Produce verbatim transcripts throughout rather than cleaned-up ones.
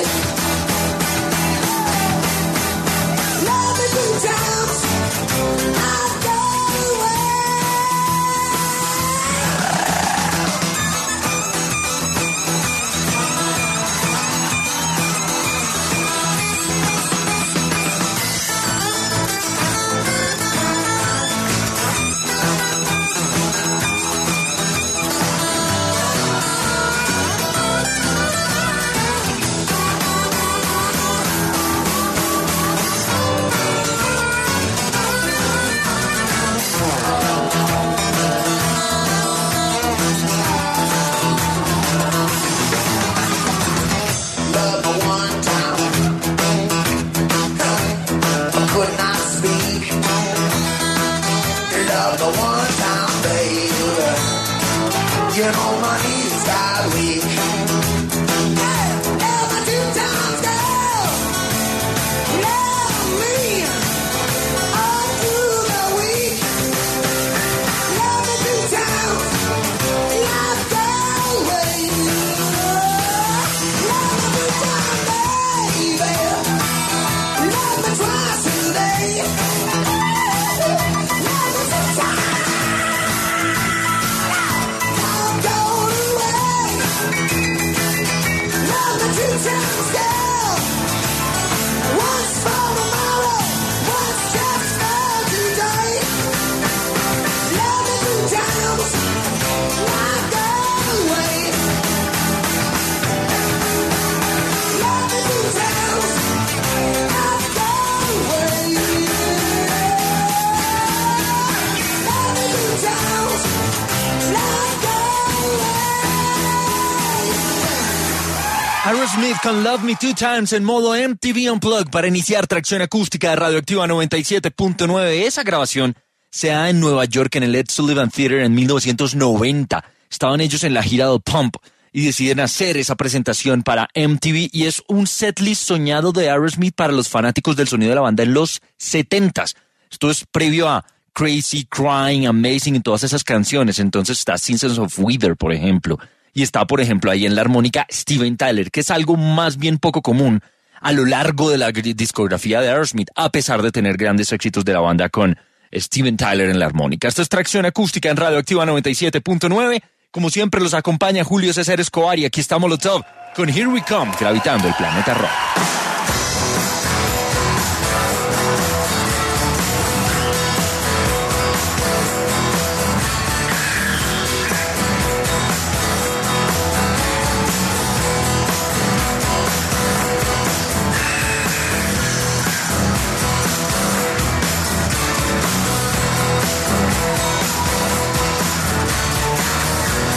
Aerosmith con Love Me Two Times en modo M T V Unplugged para iniciar Tracción Acústica de Radioactiva noventa y siete punto nueve. Esa grabación se da en Nueva York en el Ed Sullivan Theater en mil novecientos noventa. Estaban ellos en la gira del Pump y deciden hacer esa presentación para M T V y es un setlist soñado de Aerosmith para los fanáticos del sonido de la banda en los setentas. Esto es previo a Crazy, Crying, Amazing y todas esas canciones. Entonces está Seasons of Wither, por ejemplo. Y está, por ejemplo, ahí en la armónica Steven Tyler, que es algo más bien poco común a lo largo de la discografía de Aerosmith, a pesar de tener grandes éxitos de la banda con Steven Tyler en la armónica. Esta es Tracción Acústica en Radioactiva noventa y siete punto nueve. Como siempre, los acompaña Julio César Escobar y aquí está Molotov con Here We Come, gravitando el planeta rock.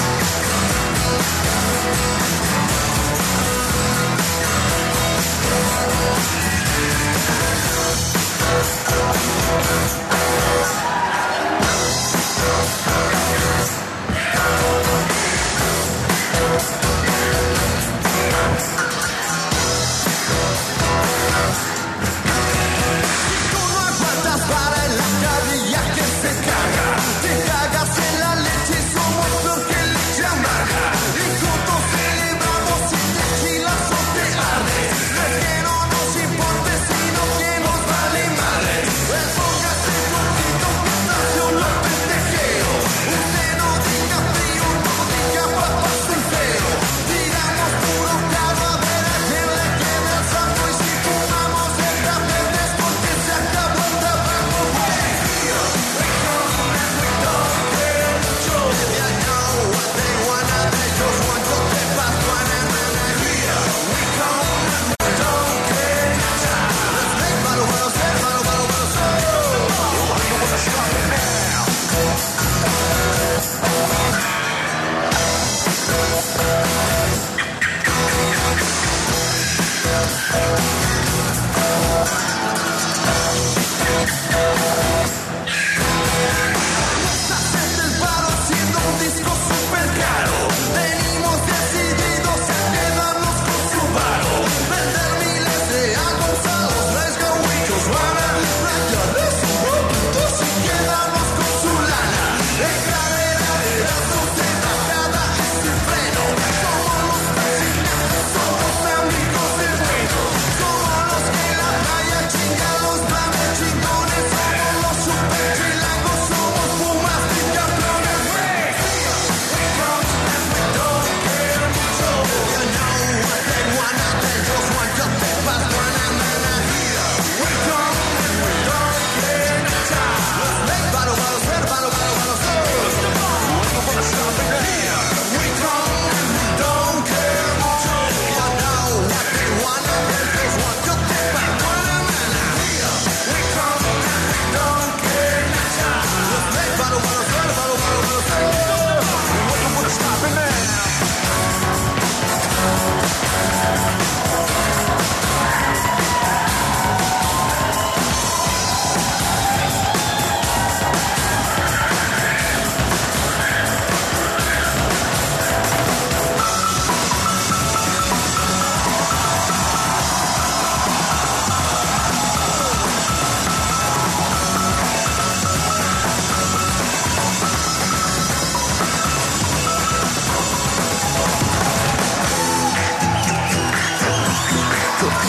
Yeah.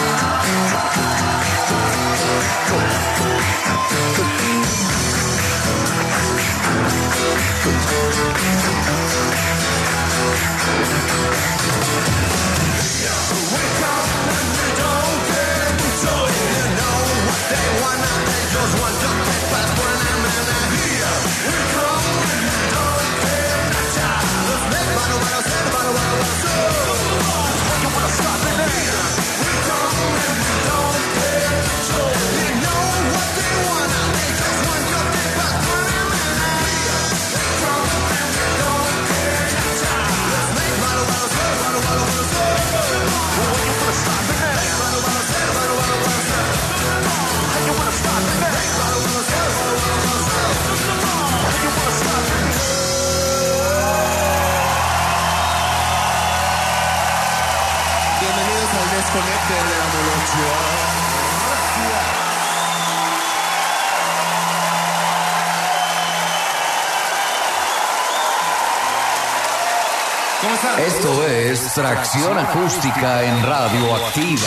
Desconecte de la Molochia. ¿Cómo están? Esto es Tracción Acústica en Radioactiva.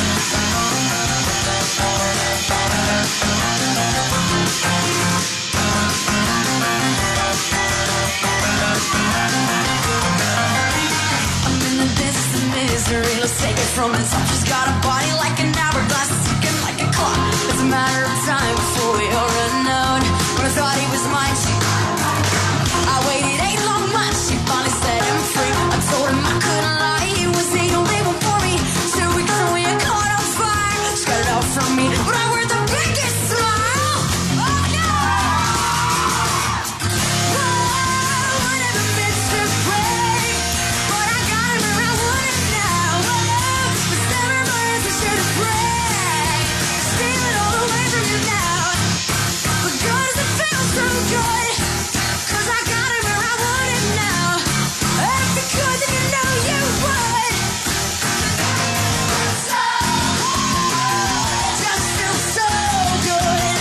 Misery, let's take it from the top. She's got a body like an hourglass, ticking like a clock. It's a matter of time before we all run out. When I thought he was mine, she... I waited eight long months, she finally set him free. I told him I couldn't lie, he was the only one for me. Two weeks and we had caught on fire. She got it out from me, but I wear the biggest smile. Oh no! Whoa, I never meant to break, but I got him around one and now. Whoa, but never mind, I should have prayed. Steal it all away from you now. But God, does it feel so good? Cause I got him where I want him now. And if you could, then you know you would. So, it just feels so good.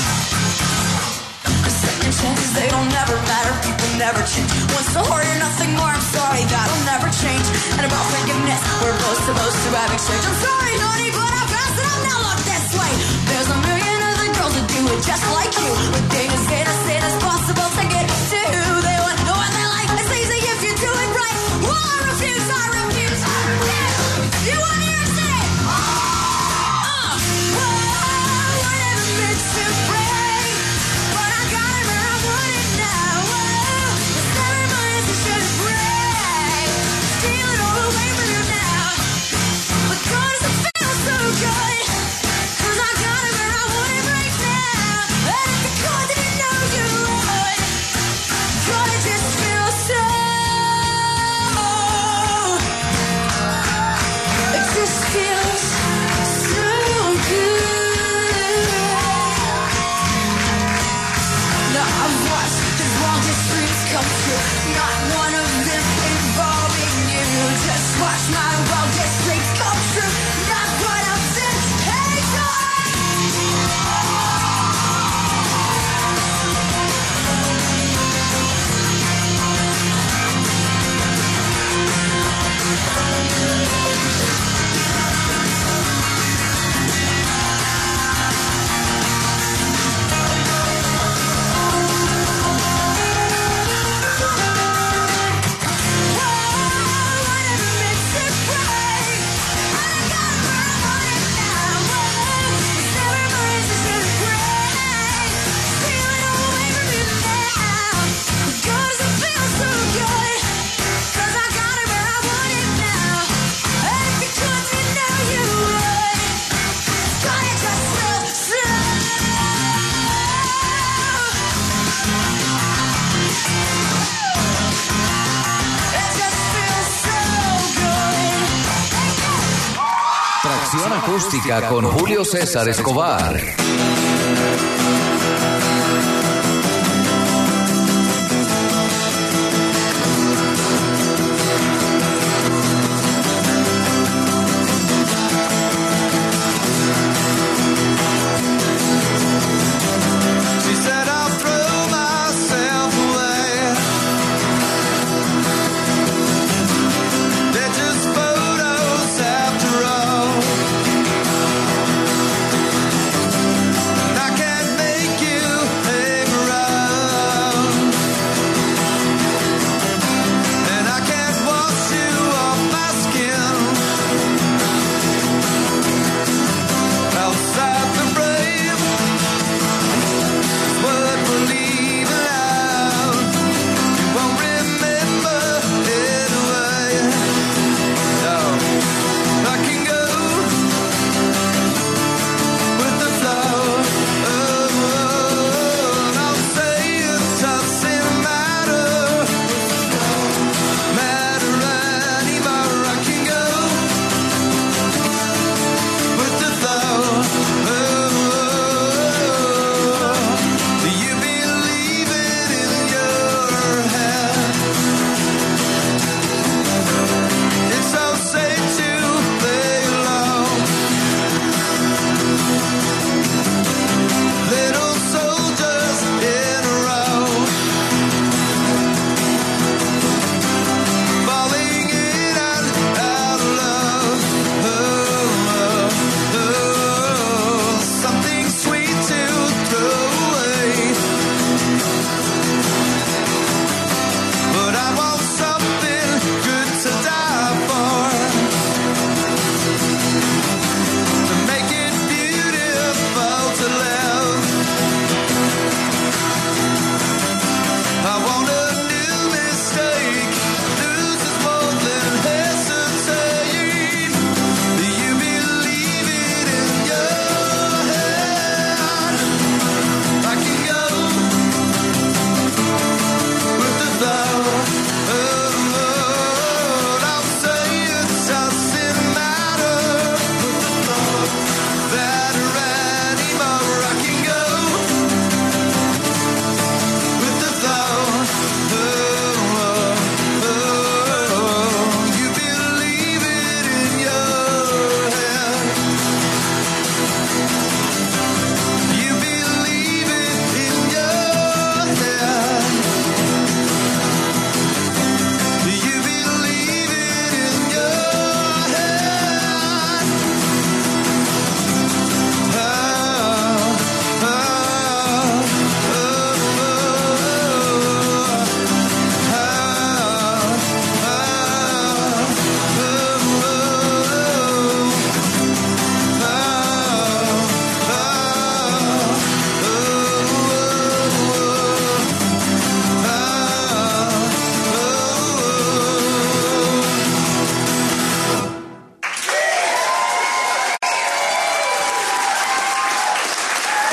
Cause second chances, they don't never matter. People never change. Once the heart and nothing more, I'm sorry, that'll never change. And about forgiveness, we're both supposed to have exchange. I'm sorry, honey, but I passed it. I'll not look this way. There's a million other girls that do it just like you. But they as innocent as possible to get to who they want. No one they like. It's easy if you do it right. Well, I refuse, I refuse, I refuse. You want New York City? Uh, whoa, I never meant to break, but I got him where I want it now. Whoa, it's never mine, so should break. Steal it all away from you now. But God, does it feel so good? Cause I got him where I want him right now. And if you could, then you know you would. God, it just feels so. It just feels so good. Now I've watched his wildest dreams come true. Not one of them involving you. Just watch my wildest dreams come true. Not one of them. Hey, Tracción Acústica con Julio César Escobar. She said I'll throw myself away. They're just photos after all.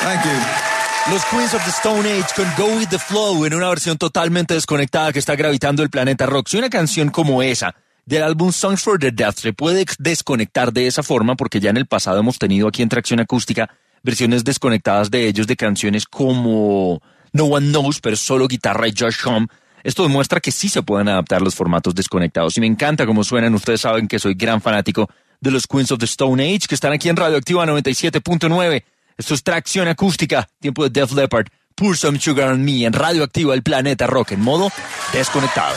Thank you. Los Queens of the Stone Age con Go With The Flow en una versión totalmente desconectada que está gravitando el planeta rock. Si una canción como esa del álbum Songs for the Deaf se puede desconectar de esa forma, porque ya en el pasado hemos tenido aquí en Tracción Acústica versiones desconectadas de ellos de canciones como No One Knows, pero solo guitarra y Josh Homme. Esto demuestra que sí se pueden adaptar los formatos desconectados. Y me encanta cómo suenan. Ustedes saben que soy gran fanático de los Queens of the Stone Age, que están aquí en Radioactiva noventa y siete punto nueve. Esto es Tracción Acústica, tiempo de Def Leppard, Pour Some Sugar on Me, en Radioactiva, el planeta rock, en modo desconectado.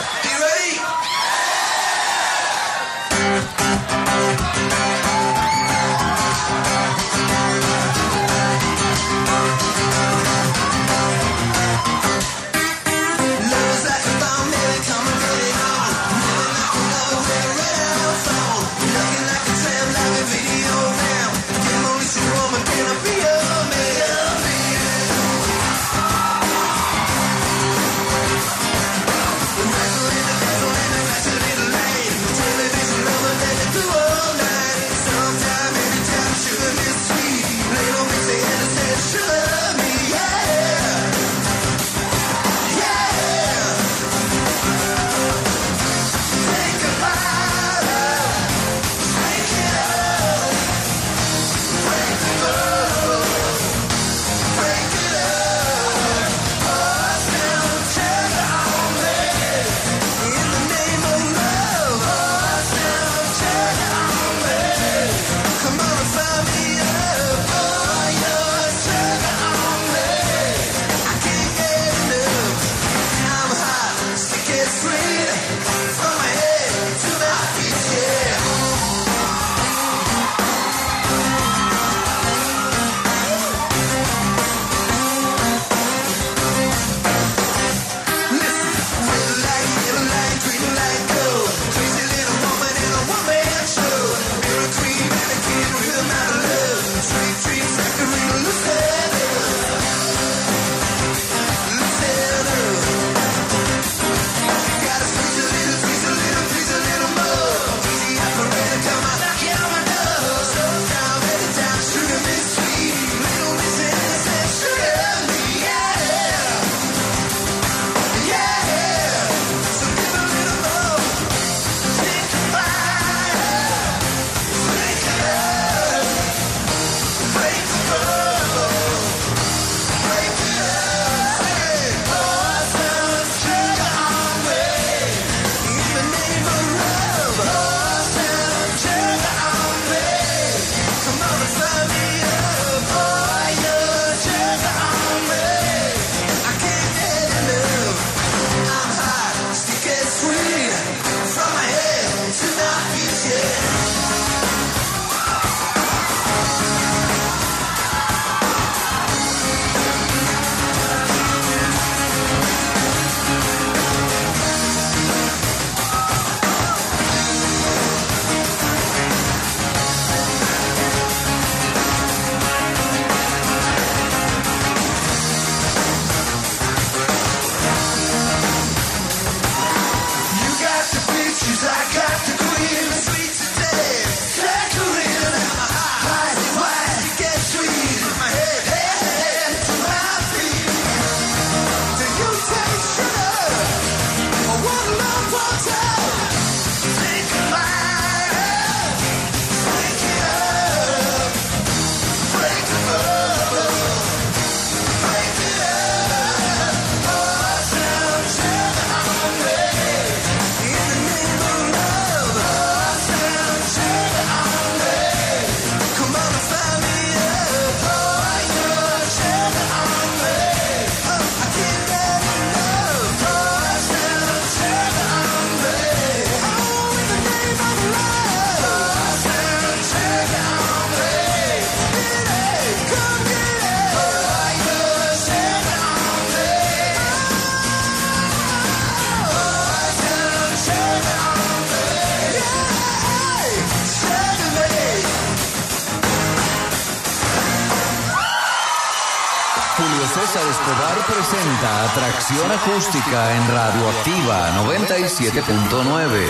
César Escobar presenta Atracción Acústica en Radioactiva noventa y siete punto nueve.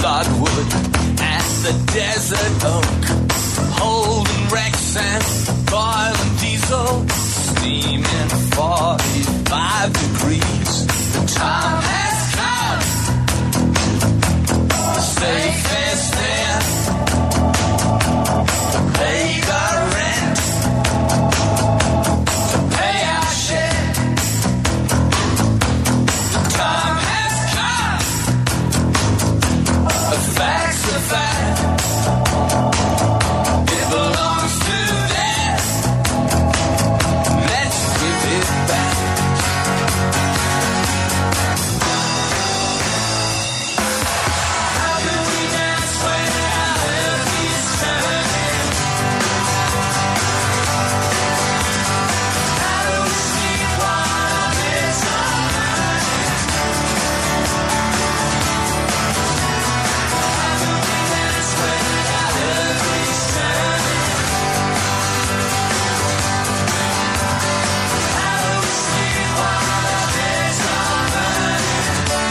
hardwood at the Desert Oak. Holding wrecks and boiling diesel, steaming forty-five degrees. The time has come. The safe is there to pay the rent, to pay our share. The time has come. The facts are fact. It belongs to them. Let's give it back. How do we dance when our earth is turning? How do we sleep while our beds are burning? How do we dance when our earth is turning? How do we sleep while our beds are burning?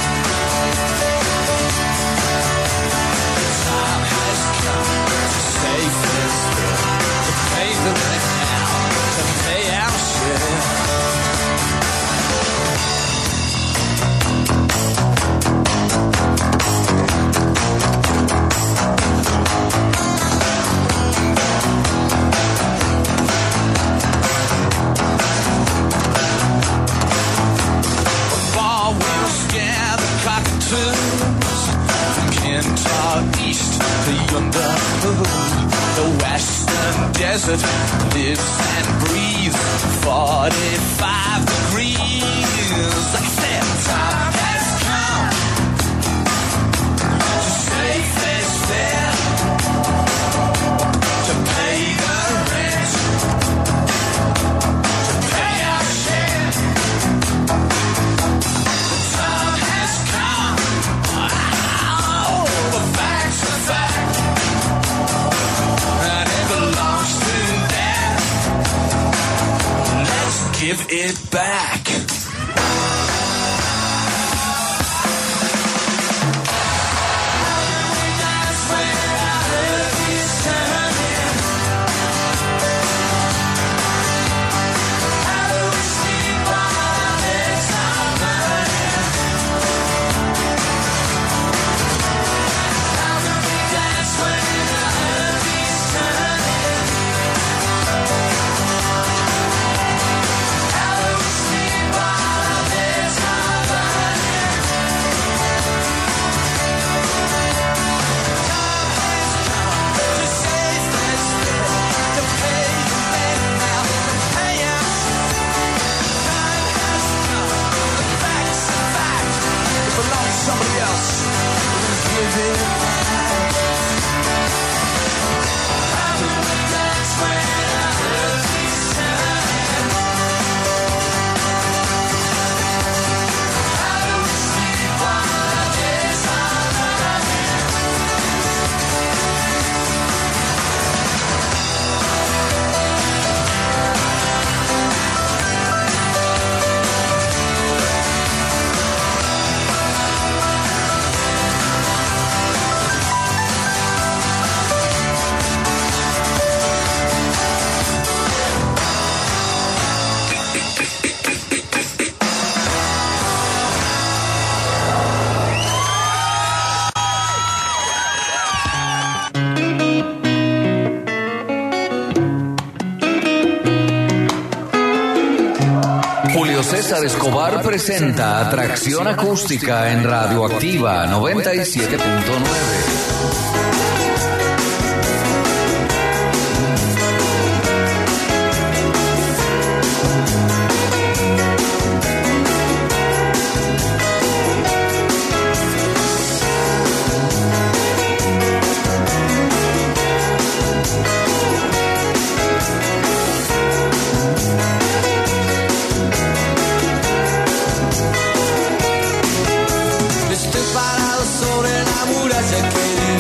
The time has come to save this world, to pay the rent now, to pay our share. The ball will scare the cockatoos from Kentar east to yonder. The western desert lives and breathes forty-five degrees. Like I said, time has come to save this fair, to pay the rent, to pay our share. The time has come. Oh, the facts are fact, and it belongs to them. Let's give it back. Somebody else, give it back. How do we dance when our earth is turning? How do we sleep while our days are burning? Julio César Escobar presenta Atracción Acústica en Radioactiva noventa y siete punto nueve. Estoy parado sobre la muralla que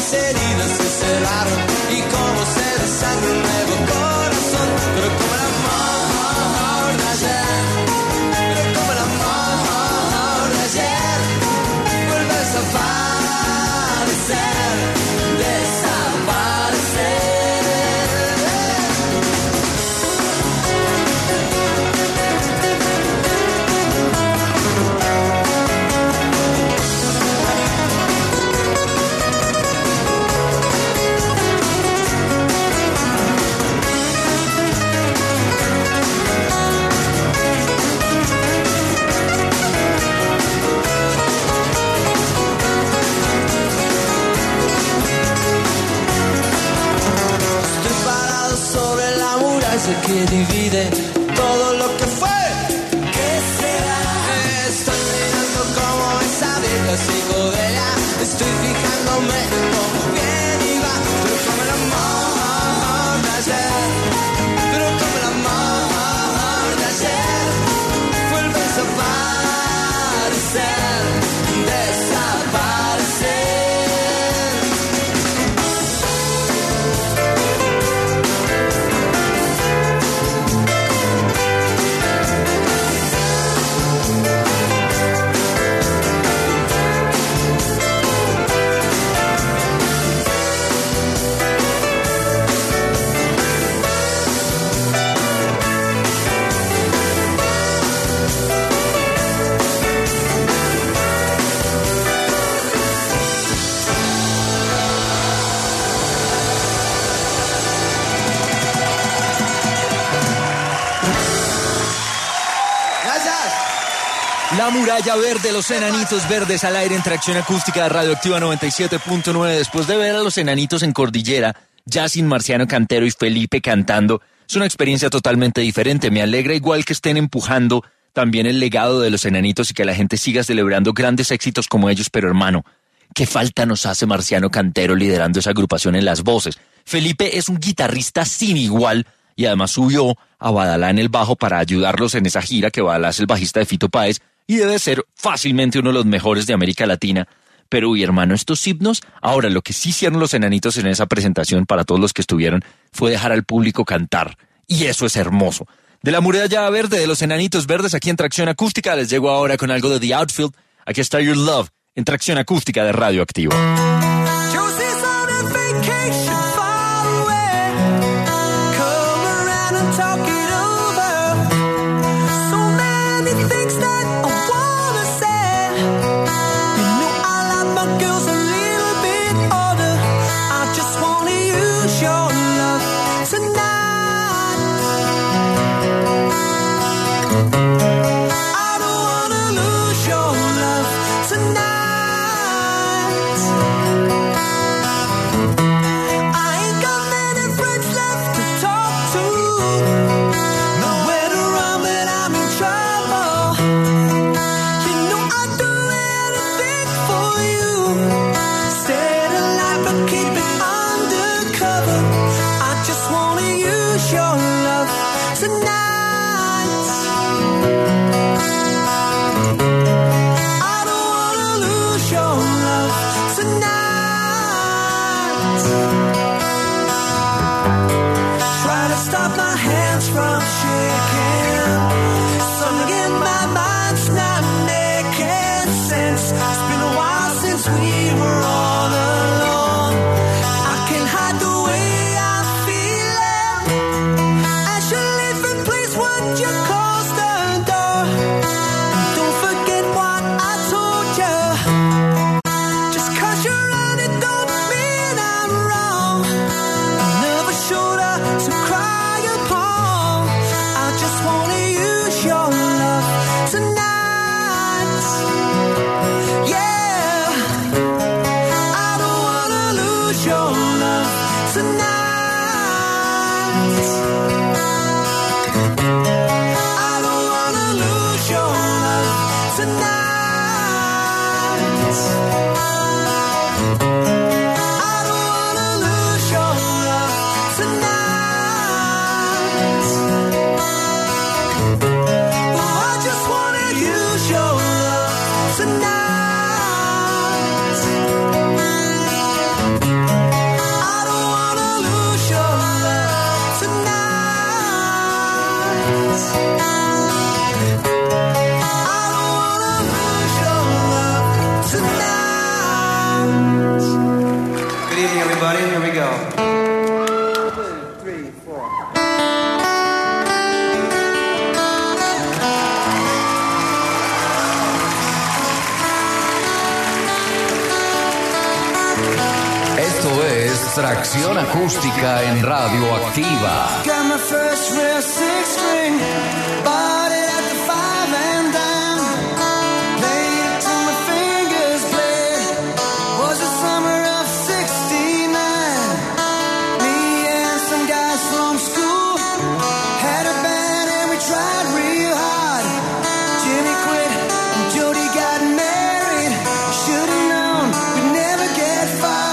mis heridas se cerraron y como se desangra un nuevo corazón. Pero como el amor de ayer, pero como el amor de ayer, vuelve a desaparecer, desaparecer. Que divide todo lo que fue. ¿Qué será? Estoy mirando como esa vieja psicodélica. Estoy fijándome como bien iba. Pero como el amor de ayer, pero como el amor de ayer, vuelve a desaparecer, desaparecer. La muralla verde, los enanitos verdes al aire en Tracción Acústica de Radioactiva noventa y siete punto nueve. Después de ver a los enanitos en Cordillera, ya sin Marciano Cantero y Felipe cantando, es una experiencia totalmente diferente. Me alegra igual que estén empujando también el legado de los enanitos y que la gente siga celebrando grandes éxitos como ellos, pero hermano, ¿qué falta nos hace Marciano Cantero liderando esa agrupación en las voces? Felipe es un guitarrista sin igual y además subió a Badalá en el bajo para ayudarlos en esa gira, que Badalá es el bajista de Fito Páez y debe ser fácilmente uno de los mejores de América Latina. Pero, uy, hermano, estos himnos, ahora lo que sí hicieron los enanitos en esa presentación para todos los que estuvieron fue dejar al público cantar, y eso es hermoso. De la muralla verde, de los enanitos verdes, aquí en Tracción Acústica, les llego ahora con algo de The Outfield. Aquí está Your Love, en Tracción Acústica de Radioactiva. I Esto es Tracción Acústica en Radioactiva. Got my first real six string, bought it at the five and dime. Played it till my fingers bled. Was the summer of sixty-nine. Me and some guys from school had a band and we tried real hard. Jimmy quit and Jody got married. Should've known we'd never get far.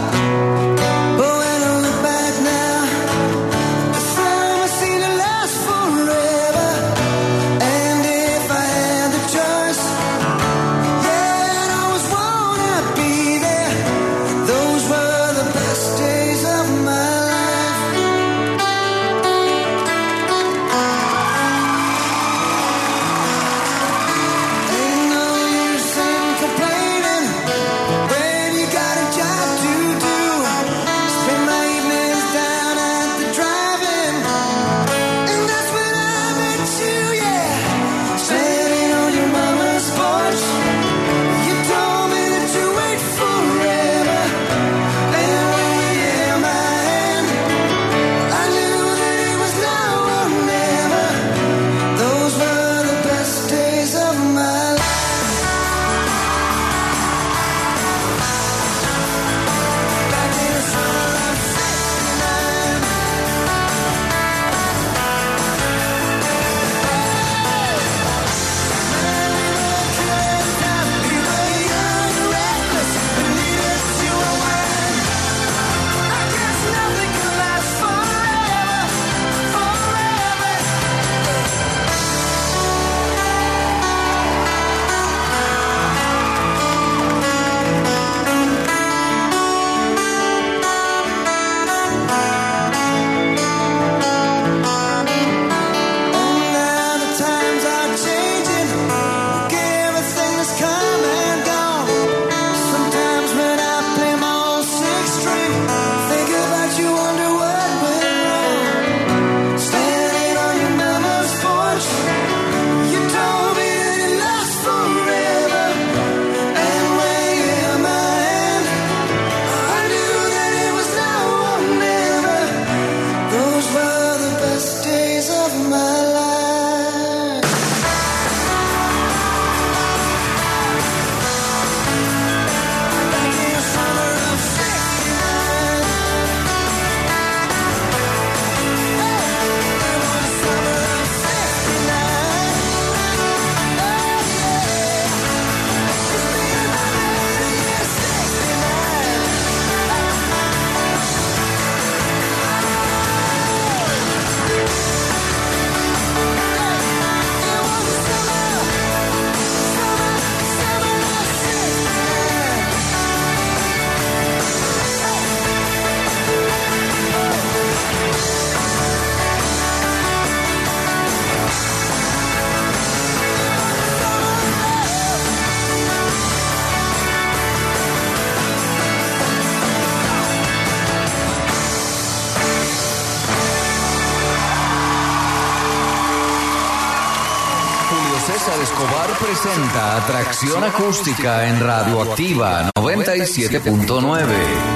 César Escobar presenta Atracción Acústica en Radioactiva noventa y siete punto nueve.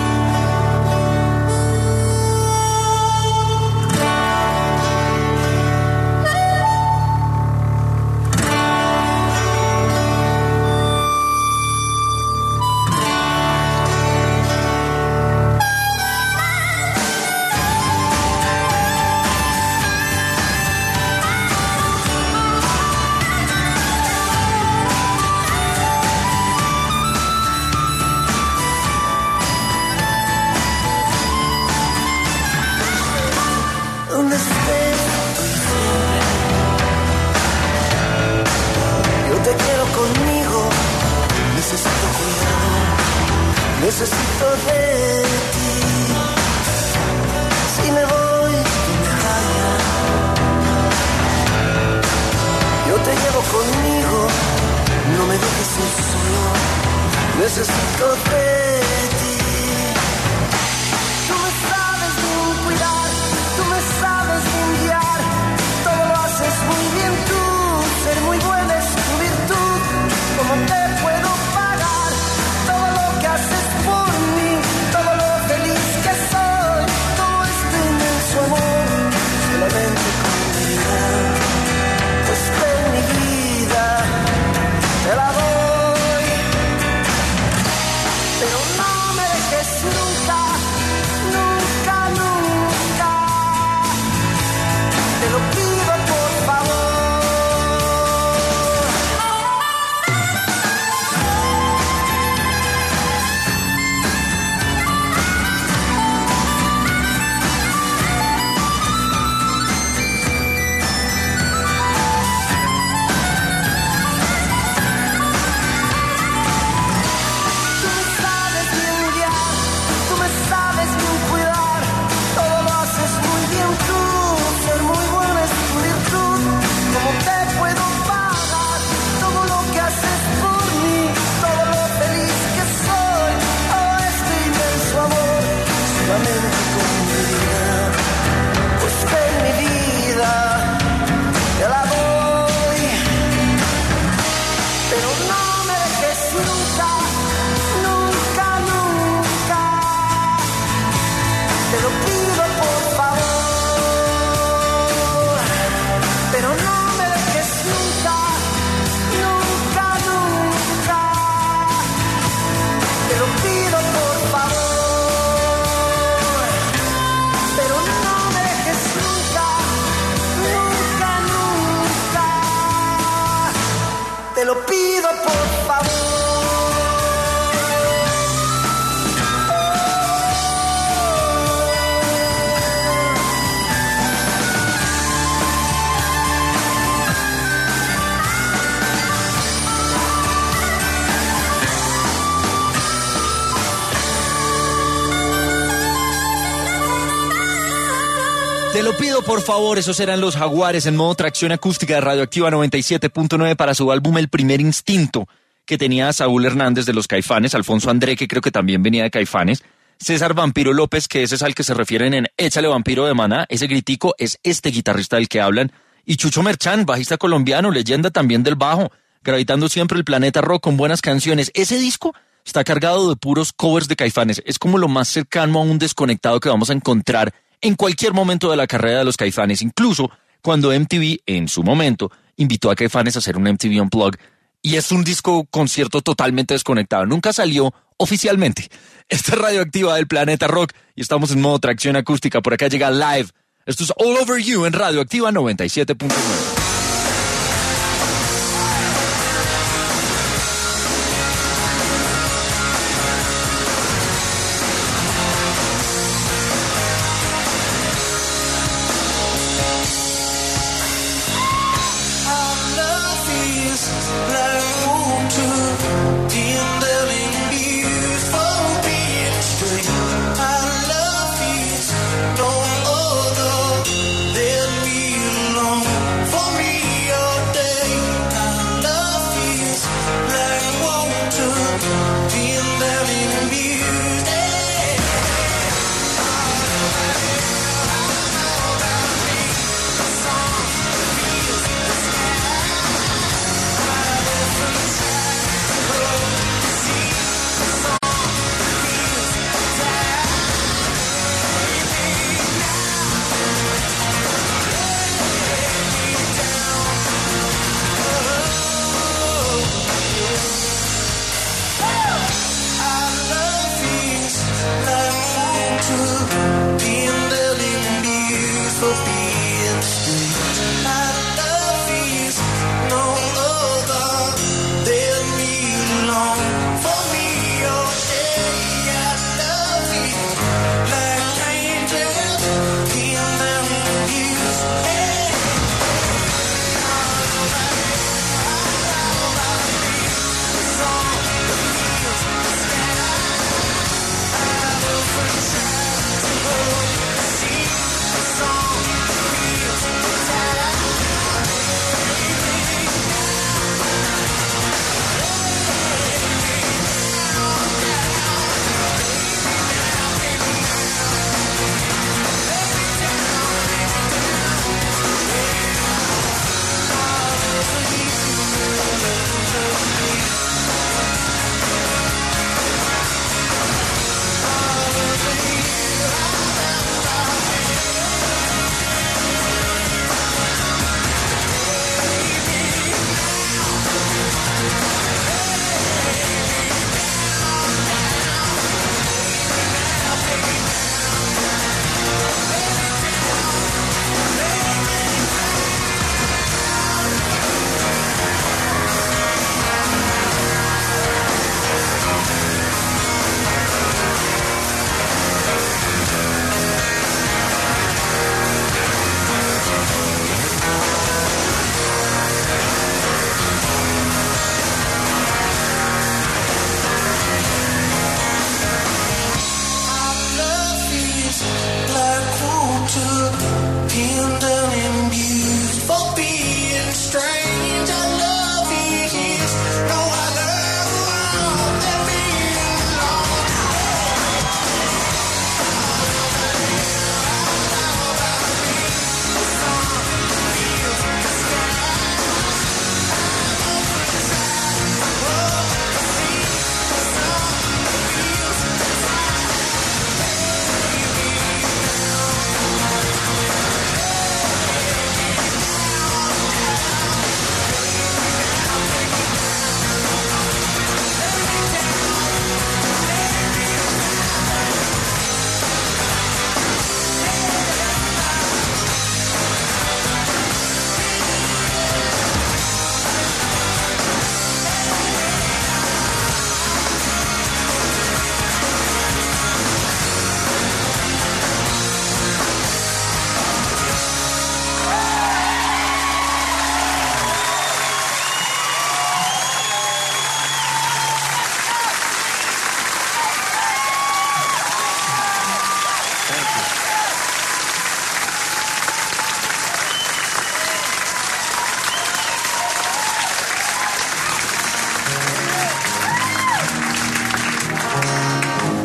Necesito de ti. Si me voy, que me vaya. Yo te llevo conmigo. No me dejes solo. Necesito de ti. lo pido por favor. Te lo pido por favor, esos eran los Jaguares en modo tracción acústica de Radioactiva noventa y siete punto nueve para su álbum El Primer Instinto, que tenía a Saúl Hernández de los Caifanes, Alfonso André, que creo que también venía de Caifanes, César Vampiro López, que ese es al que se refieren en Échale Vampiro de Maná, ese gritico es este guitarrista del que hablan, y Chucho Merchán, bajista colombiano, leyenda también del bajo, gravitando siempre el planeta rock con buenas canciones. Ese disco está cargado de puros covers de Caifanes, es como lo más cercano a un desconectado que vamos a encontrar en cualquier momento de la carrera de los Caifanes, incluso cuando M T V, en su momento, invitó a Caifanes a hacer un M T V Unplugged, y es un disco concierto totalmente desconectado, nunca salió oficialmente. Esta es Radioactiva del Planeta Rock, y estamos en modo tracción acústica, por acá llega Live, esto es All Over You en Radioactiva noventa y siete punto nueve. For me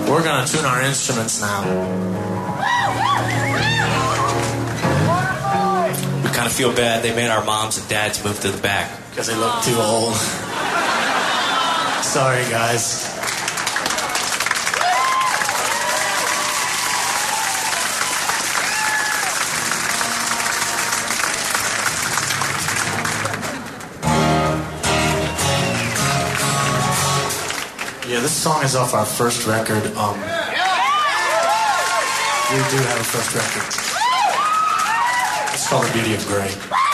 We're gonna tune our instruments now. We kind of feel bad they made our moms and dads move to the back. Because they look too old. Sorry, guys. Yeah, this song is off our first record. Um, we do have a first record. It's called The Beauty of Grey.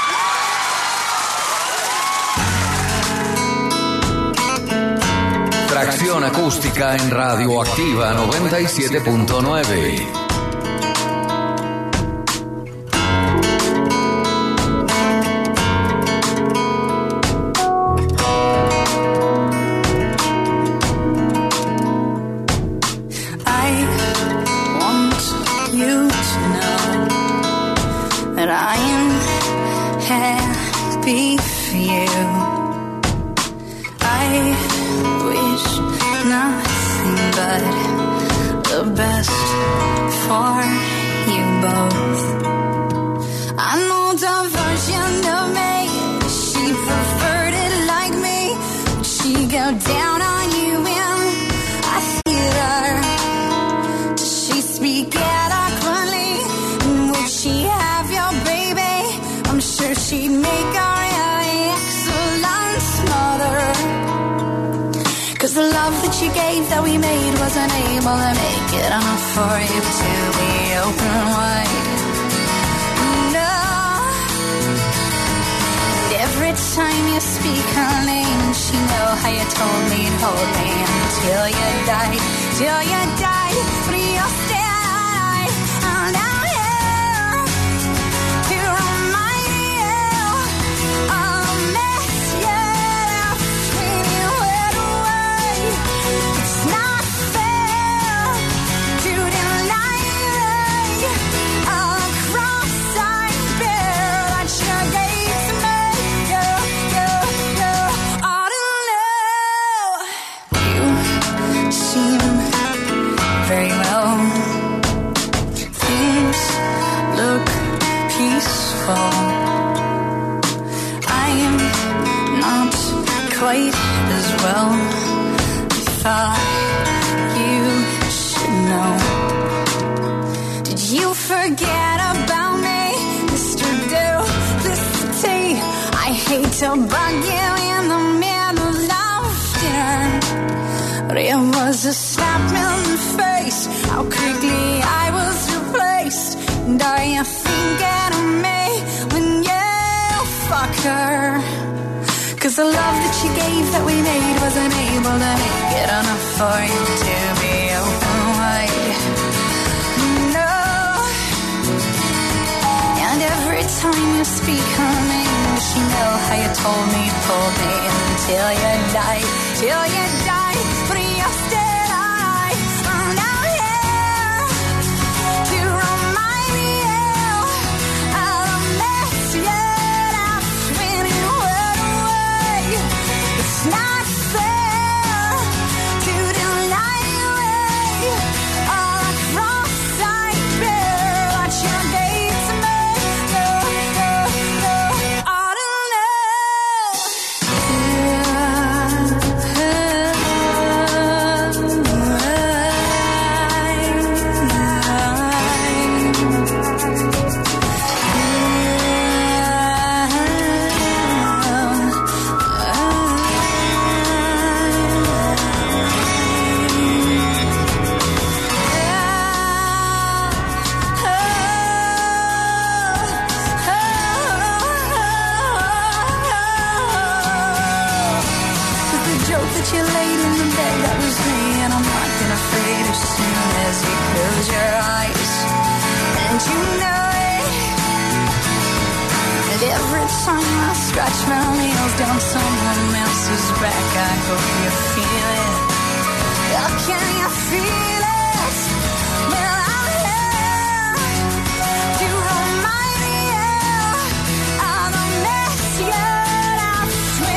Tracción acústica en Radioactiva noventa y siete punto nueve.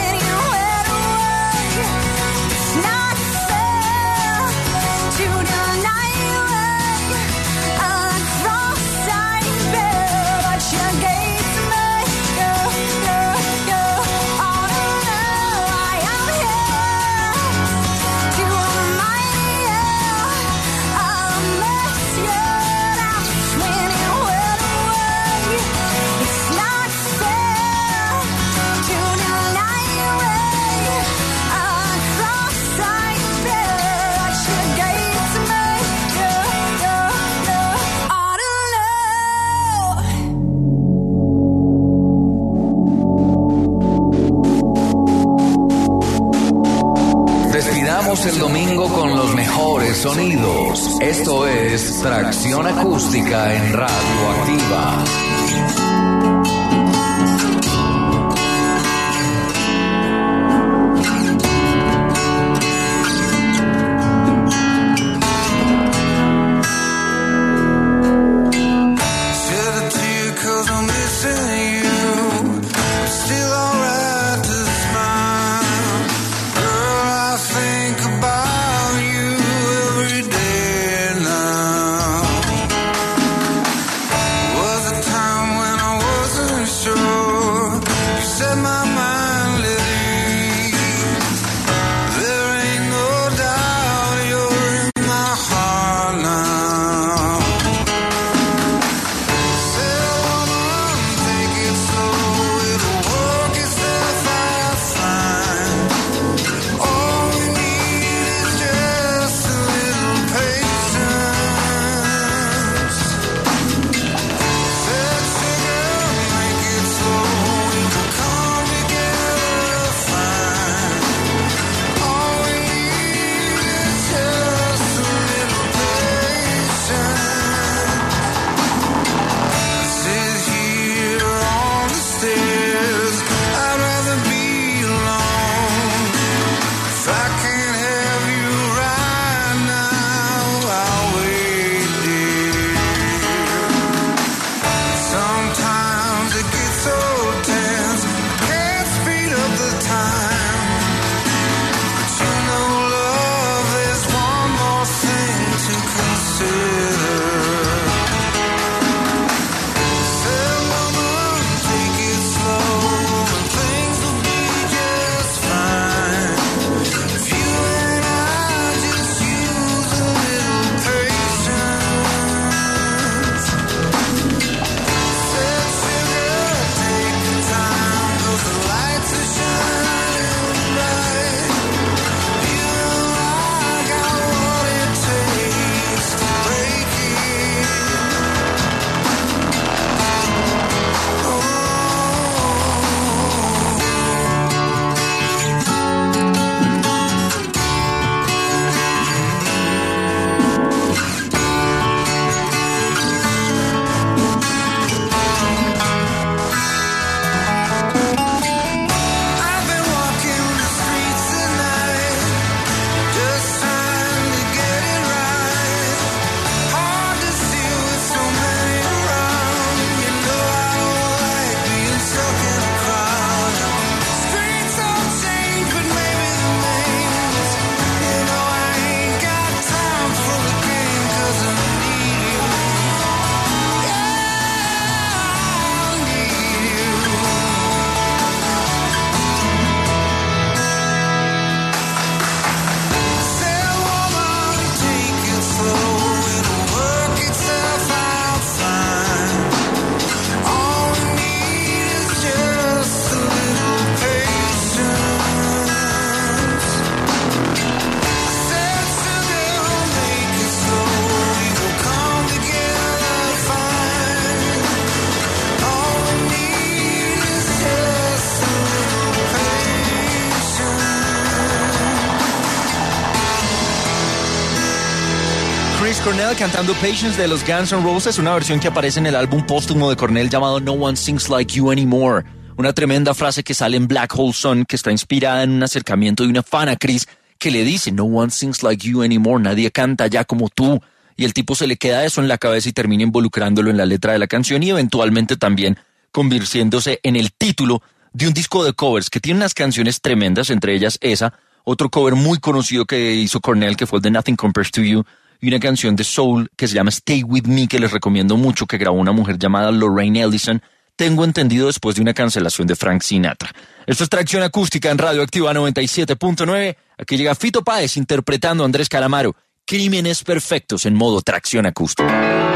To el domingo con los mejores sonidos. Esto es Tracción Acústica en Radioactiva. Cornell cantando Patience de los Guns N' Roses, una versión que aparece en el álbum póstumo de Cornell llamado No One Sings Like You Anymore. Una tremenda frase que sale en Black Hole Sun, que está inspirada en un acercamiento de una fan a Chris, que le dice No one sings like you anymore, nadie canta ya como tú. Y el tipo se le queda eso en la cabeza y termina involucrándolo en la letra de la canción y eventualmente también convirtiéndose en el título de un disco de covers que tiene unas canciones tremendas, entre ellas esa, otro cover muy conocido que hizo Cornell, que fue el de Nothing Compares to You, y una canción de soul que se llama Stay With Me, que les recomiendo mucho, que grabó una mujer llamada Lorraine Ellison, tengo entendido después de una cancelación de Frank Sinatra. Esto es Tracción Acústica en Radioactiva noventa y siete punto nueve. Aquí llega Fito Páez interpretando a Andrés Calamaro, Crímenes Perfectos en modo Tracción Acústica.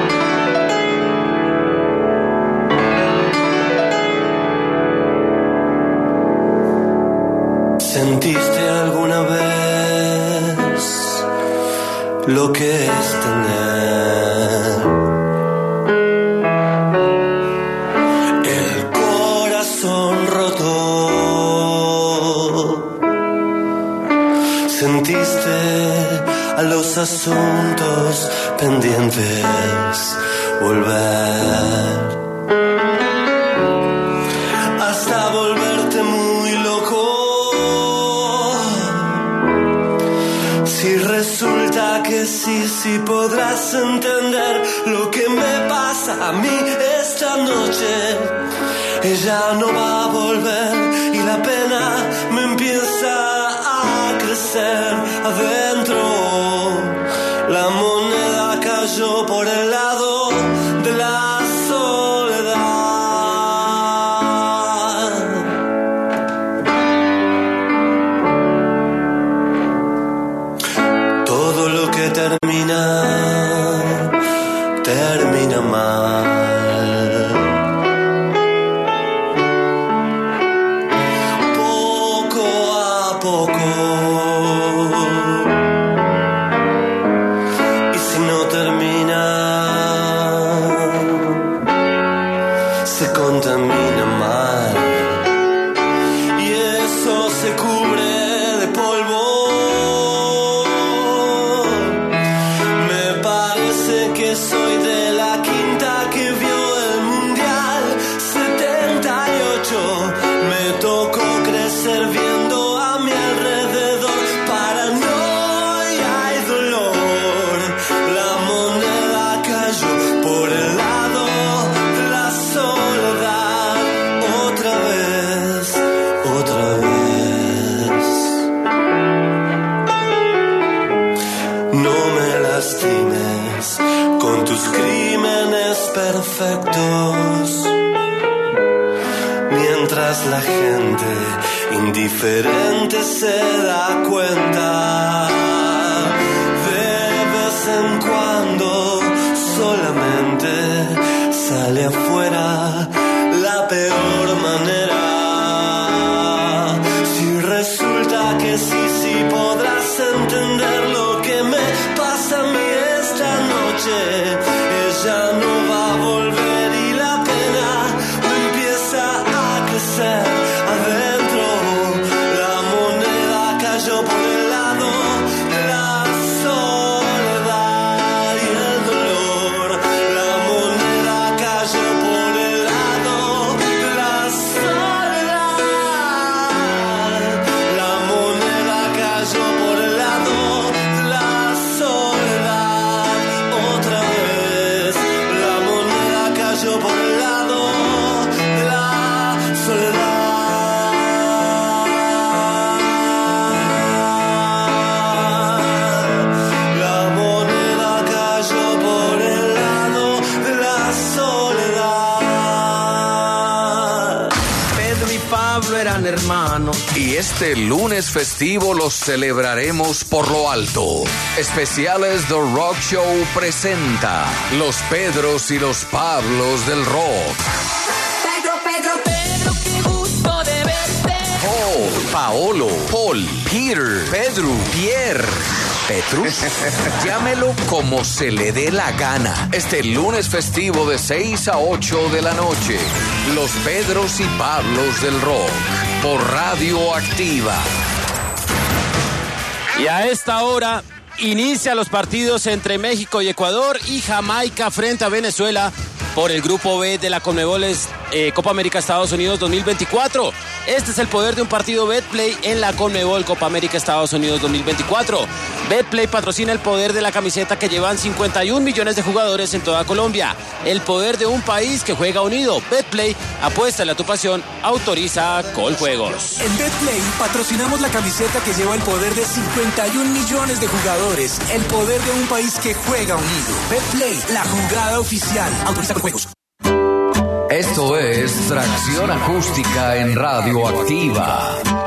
¿Sentiste alguna vez lo que es tener el corazón roto? ¿Sentiste a los asuntos pendientes volver. Hasta volverte muy loco. Si resulta que sí, sí podrás entender lo que me pasa a mí esta noche. Ella no va a volver y la pena me empieza a crecer adentro. La moneda cayó por el lado de la soledad. Todo lo que termina, termina mal. Perfectos, mientras la gente indiferente se da cuenta. De vez en cuando solamente sale afuera la peor manera. Si resulta que sí, sí podrás entender lo que me pasa a mí esta noche. Ella no va a volver y la pena me empieza a crecer adentro. La moneda cayó por el lado de la soledad y el dolor. La moneda cayó por el lado de la soledad. La moneda cayó por el lado de la soledad. Otra vez. Yo por el lado de la soledad. La moneda cayó por el lado de la soledad. Pedro y Pablo eran hermanos. Y este lunes festivo los celebraremos por lo alto. Especiales The Rock Show presenta Los Pedros y los Pablos del rock. Pedro, Pedro, Pedro, qué gusto de verte. Paul, Paolo, Paul, Peter, Pedro, Pierre, Petrus. Llámelo como se le dé la gana. Este lunes festivo de seis a ocho de la noche. Los Pedros y Pablos del rock. Por Radio Activa. Y a esta hora inicia los partidos entre México y Ecuador y Jamaica frente a Venezuela por el Grupo B de la Conmebol eh, Copa América Estados Unidos dos mil veinticuatro. Este es el poder de un partido Betplay en la Conmebol Copa América Estados Unidos dos mil veinticuatro. Betplay patrocina el poder de la camiseta que llevan cincuenta y un millones de jugadores en toda Colombia. El poder de un país que juega unido. Betplay, apuéstale a tu pasión, autoriza Coljuegos. En Betplay patrocinamos la camiseta que lleva el poder de cincuenta y un millones de jugadores. El poder de un país que juega unido. Betplay, la jugada oficial, autoriza Coljuegos. Esto es Tracción Acústica en Radio Activa.